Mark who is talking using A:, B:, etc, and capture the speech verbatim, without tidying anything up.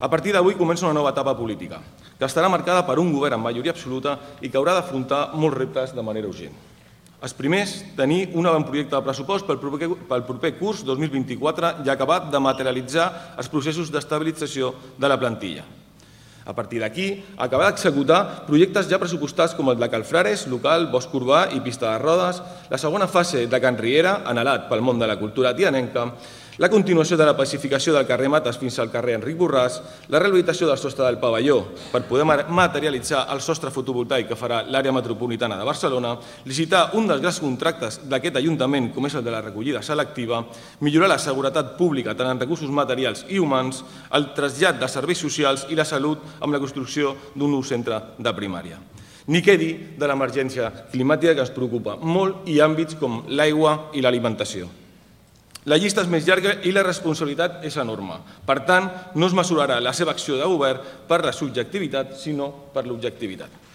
A: A partir d'avui comença una nova etapa política, que estarà marcada per un govern amb majoria absoluta i que haurà d'afrontar molts reptes de manera urgent. Els primers, tenir un avantprojecte de pressupost pel proper, pel proper curs dos mil vint-i-quatre i acabat de materialitzar els processos d'estabilització de la plantilla. A partir d'aquí, acabar d'executar projectes ja pressupostats com el de Calfrares, local, Bosc Urbà i Pista de Rodes, la segona fase de Can Riera, anhelat pel món de la cultura tianenca, la continuació de la pacificació del carrer Mates fins al carrer Enric Borràs, la rehabilitació del sostre del pavelló per poder materialitzar el sostre fotovoltaic que farà l'àrea metropolitana de Barcelona, licitar un dels grans contractes d'aquest Ajuntament, com és el de la recollida selectiva, millorar la seguretat pública tant en recursos materials i humans, el trasllat de serveis socials i la salut amb la construcció d'un nou centre de primària. Ni què dir de l'emergència climàtica que ens preocupa molt i àmbits com l'aigua i l'alimentació. La llista és més llarga i la responsabilitat és enorme. Per tant, no es mesurarà la seva acció de govern per la subjectivitat, sinó per l'objectivitat.